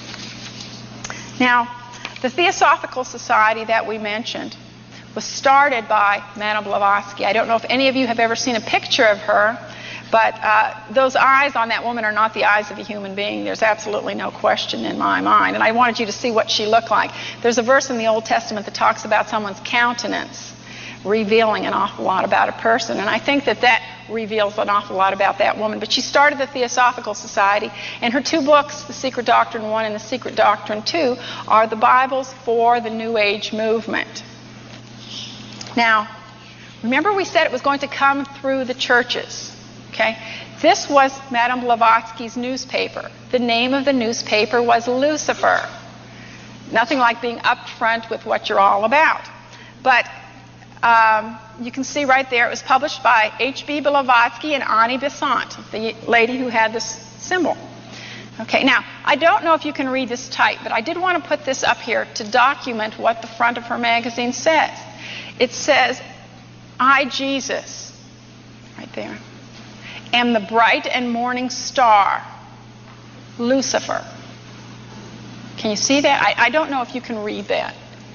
Now, the Theosophical Society that we mentioned was started by Madame Blavatsky. I don't know if any of you have ever seen a picture of her, but those eyes on that woman are not the eyes of a human being. There's absolutely no question in my mind. And I wanted you to see what she looked like. There's a verse in the Old Testament that talks about someone's countenance revealing an awful lot about a person. And I think that that reveals an awful lot about that woman. But she started the Theosophical Society, and her two books, The Secret Doctrine 1 and The Secret Doctrine 2, are the Bibles for the New Age movement. Now, remember we said it was going to come through the churches. Okay? This was Madame Blavatsky's newspaper. The name of the newspaper was Lucifer. Nothing like being upfront with what you're all about. But you can see right there, it was published by H.B. Blavatsky and Annie Besant, the lady who had this symbol. Okay, now, I don't know if you can read this type, but I did want to put this up here to document what the front of her magazine says. It says, I, Jesus, right there, am the bright and morning star, Lucifer. Can you see that? I don't know if you can read that.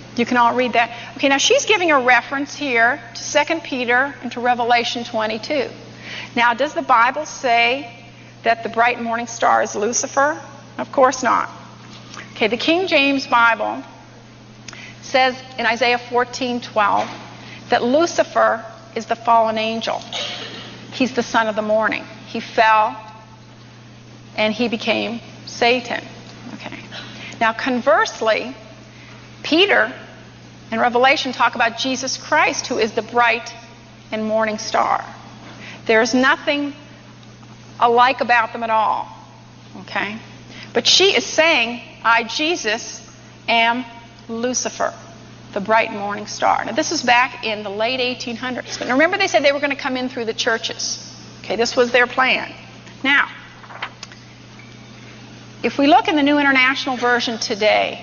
You can all read that. Okay, now she's giving a reference here to 2 Peter and to Revelation 22. Now, does the Bible say that the bright morning star is Lucifer? Of course not. Okay, the King James Bible says in Isaiah 14:12 that Lucifer is the fallen angel. He's the son of the morning. He fell and he became Satan. Okay. Now, conversely, Peter and Revelation talk about Jesus Christ, who is the bright and morning star. There's nothing alike about them at all. Okay? But she is saying, I, Jesus, am Lucifer, the bright morning star. Now, this is back in the late 1800s. But remember, they said they were going to come in through the churches. Okay, this was their plan. Now, if we look in the New International Version today,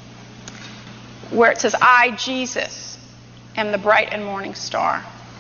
where it says, I, Jesus, am the bright and morning star,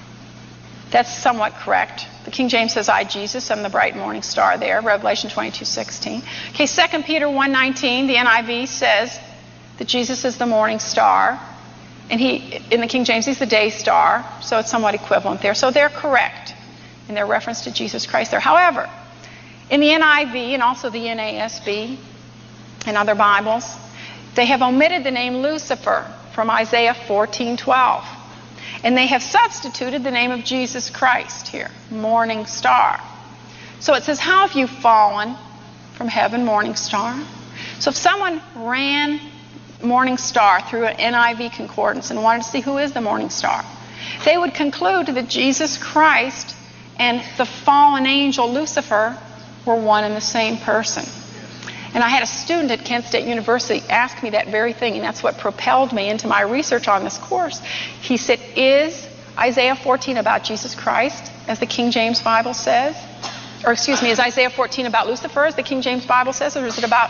that's somewhat correct. The King James says, I, Jesus, am the bright morning star there, Revelation 22:16. Okay, 2 Peter 1:19, the NIV says that Jesus is the morning star. And he, in the King James, he's the day star, so it's somewhat equivalent there. So they're correct in their reference to Jesus Christ there. However, in the NIV and also the NASB and other Bibles, they have omitted the name Lucifer from Isaiah 14:12. And they have substituted the name of Jesus Christ here, morning star. So it says, how have you fallen from heaven, morning star? So if someone ran morning star through an NIV concordance and wanted to see who is the morning star, they would conclude that Jesus Christ and the fallen angel Lucifer were one and the same person. And I had a student at Kent State University ask me that very thing, and that's what propelled me into my research on this course. He said, is Isaiah 14 about Jesus Christ, as the King James Bible says? Or excuse me, is Isaiah 14 about Lucifer, as the King James Bible says, or is it about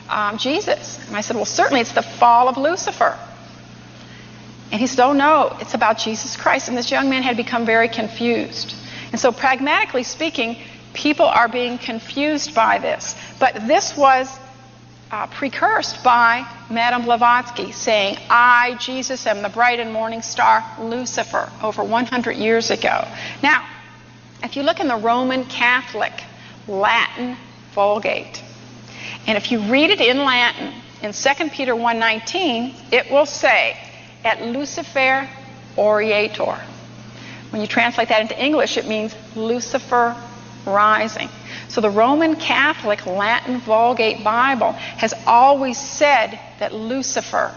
Jesus? And I said, well, certainly it's the fall of Lucifer. And he said, oh no, it's about Jesus Christ. And this young man had become very confused. And so pragmatically speaking, people are being confused by this. But this was precursed by Madame Blavatsky saying, I, Jesus, am the bright and morning star, Lucifer, over 100 years ago. Now, if you look in the Roman Catholic Latin Vulgate, and if you read it in Latin, in 2 Peter 1:19, it will say, et Lucifer oriator. When you translate that into English, it means Lucifer rising. So the Roman Catholic Latin Vulgate Bible has always said that Lucifer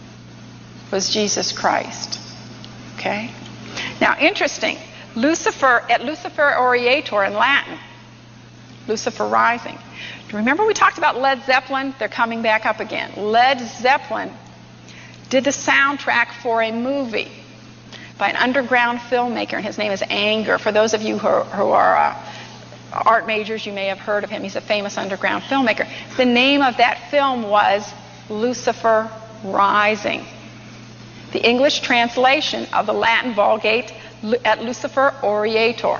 was Jesus Christ. Okay? Now, interesting. Lucifer, et Lucifer oriator in Latin, Lucifer rising. Do you remember we talked about Led Zeppelin? They're coming back up again. Led Zeppelin did the soundtrack for a movie by an underground filmmaker, and his name is Anger. For those of you who are art majors, you may have heard of him. He's a famous underground filmmaker. The name of that film was Lucifer Rising. The English translation of the Latin Vulgate, et Lucifer oriator.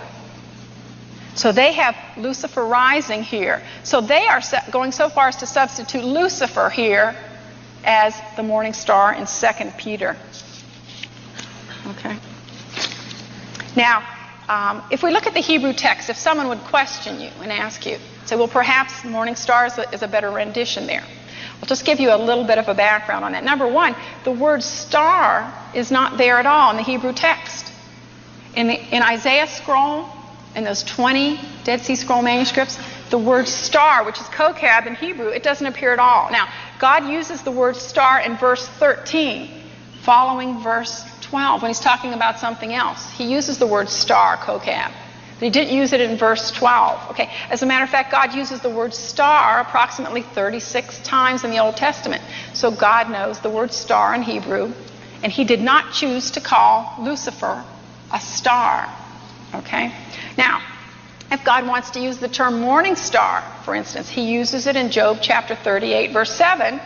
So they have Lucifer rising here. So they are going so far as to substitute Lucifer here as the morning star in 2 Peter. Okay. Now, if we look at the Hebrew text, if someone would question you and ask you, say, well, perhaps morning star is a better rendition there. I'll just give you a little bit of a background on that. Number one, the word star is not there at all in the Hebrew text. In Isaiah scroll, in those 20 Dead Sea Scroll manuscripts, the word star, which is kokab in Hebrew, it doesn't appear at all. Now, God uses the word star in verse 13, following verse 12, when he's talking about something else. He uses the word star, kokab. But he didn't use it in verse 12. Okay. As a matter of fact, God uses the word star approximately 36 times in the Old Testament. So God knows the word star in Hebrew, and he did not choose to call Lucifer a star. Okay. Now, if God wants to use the term morning star, for instance, he uses it in Job chapter 38, verse 7,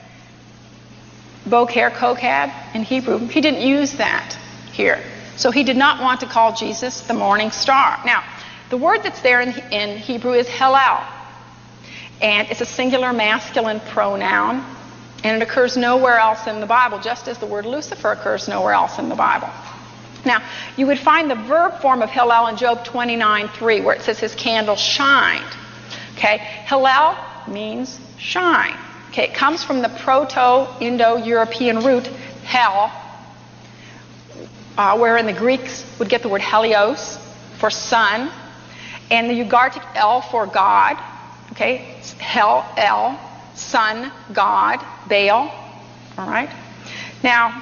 Boker kokab in Hebrew. He didn't use that here. So he did not want to call Jesus the morning star. Now, the word that's there in Hebrew is Hallel. And it's a singular masculine pronoun. And it occurs nowhere else in the Bible, just as the word Lucifer occurs nowhere else in the Bible. Now, you would find the verb form of Hillel in Job 29:3, where it says his candle shined. Okay, Hillel means shine. Okay, it comes from the Proto-Indo-European root hel, wherein the Greeks would get the word helios for sun, and the Ugaritic el for God. Okay, hel, el, sun, God, Baal. All right. Now,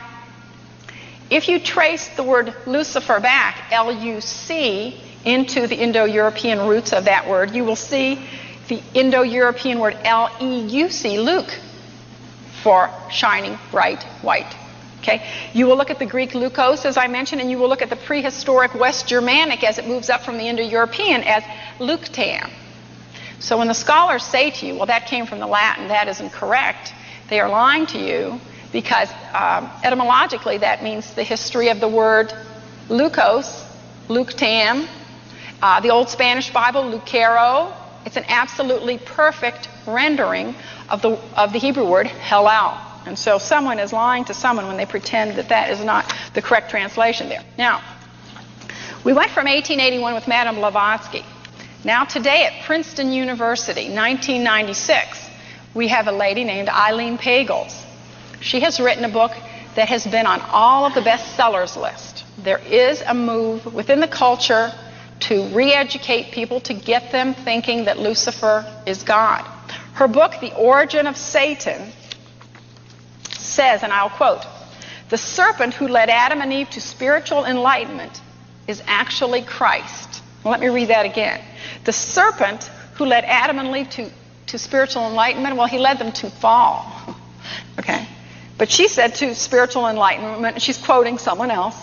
if you trace the word Lucifer back, L-U-C, into the Indo-European roots of that word, you will see the Indo-European word L-E-U-C, Luke, for shining, bright, white. Okay? You will look at the Greek lukos, as I mentioned, and you will look at the prehistoric West Germanic as it moves up from the Indo-European as luktam. So when the scholars say to you, well, that came from the Latin, that isn't correct, they are lying to you, because etymologically that means the history of the word lukos, luktam, the Old Spanish Bible, lucero. It's an absolutely perfect rendering of the Hebrew word Hillel. And so someone is lying to someone when they pretend that that is not the correct translation there. Now, we went from 1881 with Madame Blavatsky. Now today at Princeton University, 1996, we have a lady named Eileen Pagels. She has written a book that has been on all of the bestsellers list. There is a move within the culture to re-educate people, to get them thinking that Lucifer is God. Her book, The Origin of Satan, says, and I'll quote, "The serpent who led Adam and Eve to spiritual enlightenment is actually Christ." Well, let me read that again. The serpent who led Adam and Eve to spiritual enlightenment, well, he led them to fall. Okay? But she said to spiritual enlightenment, and she's quoting someone else,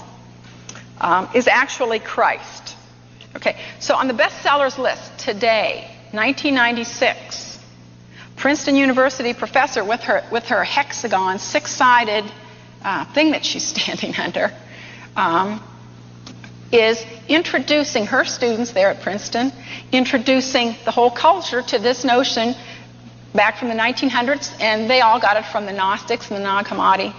is actually Christ. Okay, so on the bestsellers list today, 1996, Princeton University professor with her hexagon, six-sided thing that she's standing under, is introducing her students there at Princeton, introducing the whole culture to this notion back from the 1900s, and they all got it from the Gnostics and the Nag Hammadi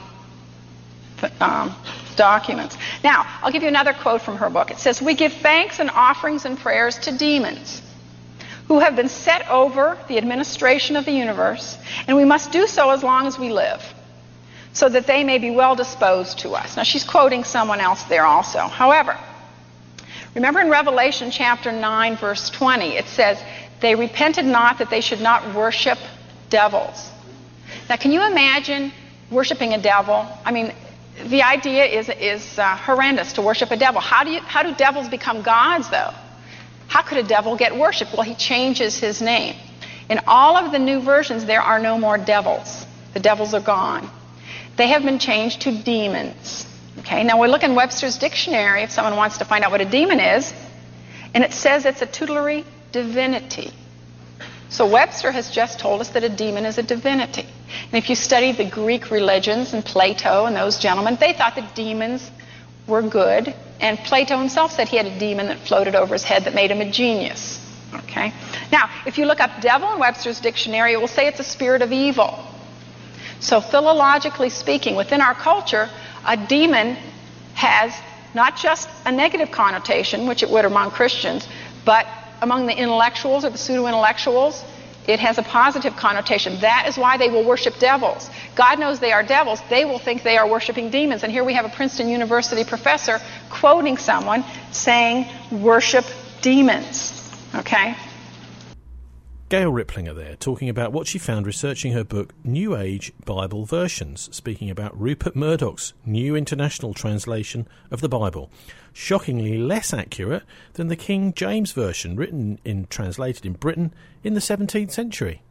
documents. Now, I'll give you another quote from her book. It says, "We give thanks and offerings and prayers to demons who have been set over the administration of the universe, and we must do so as long as we live, so that they may be well disposed to us." Now, she's quoting someone else there also. However, remember in Revelation chapter 9, verse 20, it says, "They repented not that they should not worship devils." Now, can you imagine worshiping a devil? I mean, the idea is horrendous, to worship a devil. How do devils become gods, though? How could a devil get worshipped? Well, he changes his name. In all of the new versions, there are no more devils. The devils are gone. They have been changed to demons. Okay, now we look in Webster's dictionary if someone wants to find out what a demon is, and it says it's a tutelary divinity. So Webster has just told us that a demon is a divinity. And if you study the Greek religions and Plato and those gentlemen, they thought that demons were good. And Plato himself said he had a demon that floated over his head that made him a genius. Okay? Now, if you look up devil in Webster's dictionary, it will say it's a spirit of evil. So philologically speaking, within our culture, a demon has not just a negative connotation, which it would among Christians, but among the intellectuals or the pseudo-intellectuals, it has a positive connotation. That is why they will worship devils. God knows they are devils. They will think they are worshiping demons. And here we have a Princeton University professor quoting someone saying, worship demons. Okay? Gail Riplinger there, talking about what she found researching her book New Age Bible Versions, speaking about Rupert Murdoch's New International Translation of the Bible. Shockingly less accurate than the King James Version, translated in Britain in the 17th century.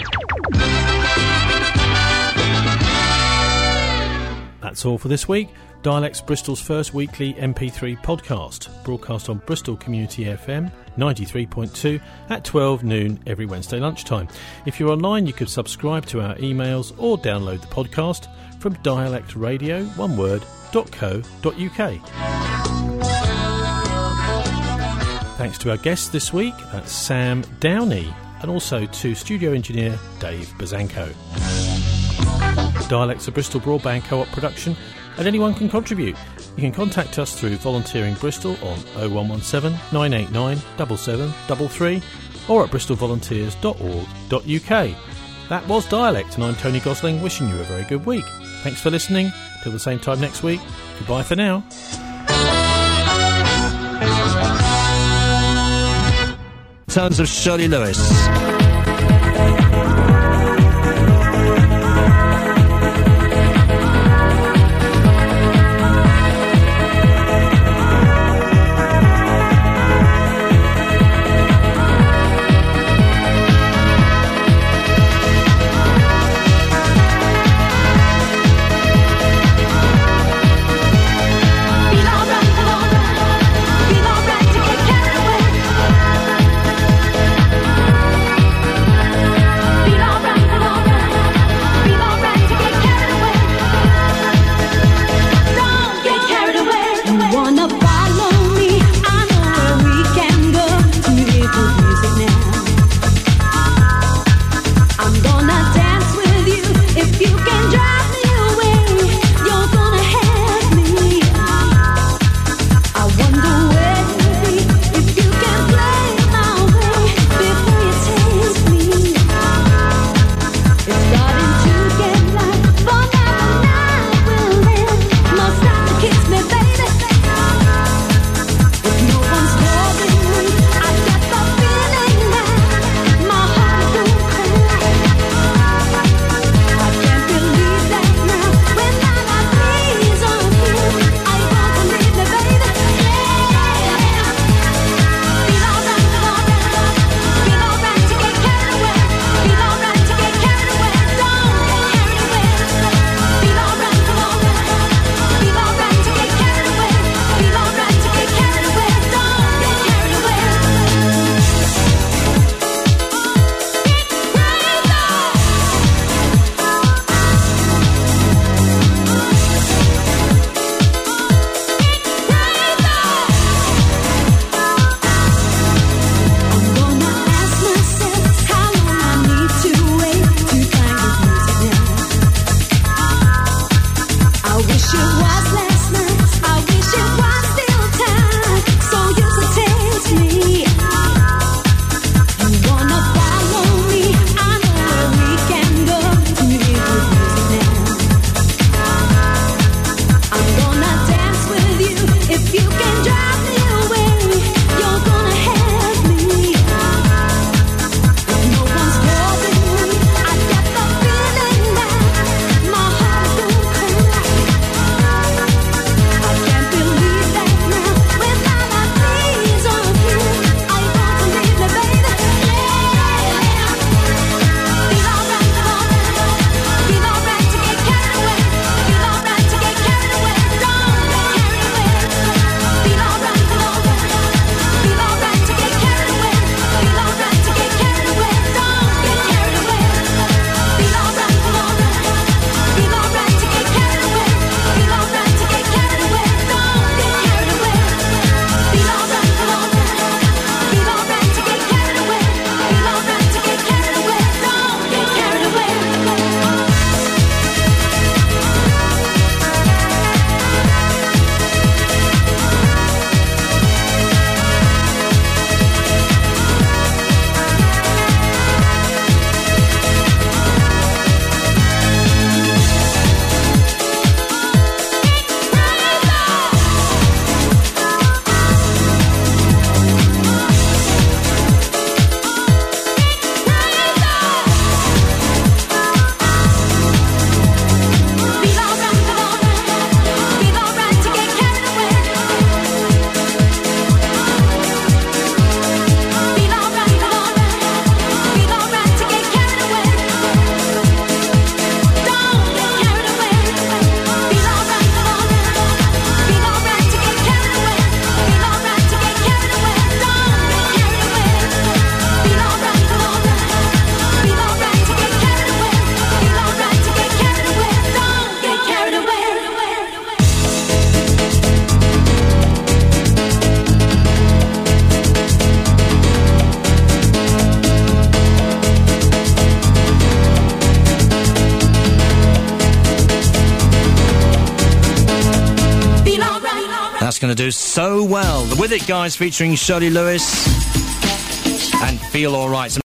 That's all for this week. Dialects Bristol's first weekly MP3 podcast, broadcast on Bristol Community FM 93.2 at 12 noon every Wednesday lunchtime. If you're online, you could subscribe to our emails or download the podcast from dialectradio.co.uk. Thanks to our guests this week, that's Sam Downey, and also to studio engineer Dave Bazanko. Dialect's a Bristol Broadband Co-op production, and anyone can contribute. You can contact us through Volunteering Bristol on 0117 989 7733 or at bristolvolunteers.org.uk. That was Dialect, and I'm Tony Gosling, wishing you a very good week. Thanks for listening. Till the same time next week. Goodbye for now. Sounds of Shirley Lewis. going to do so well. The With It Guys featuring Shirley Lewis and Feel Alright.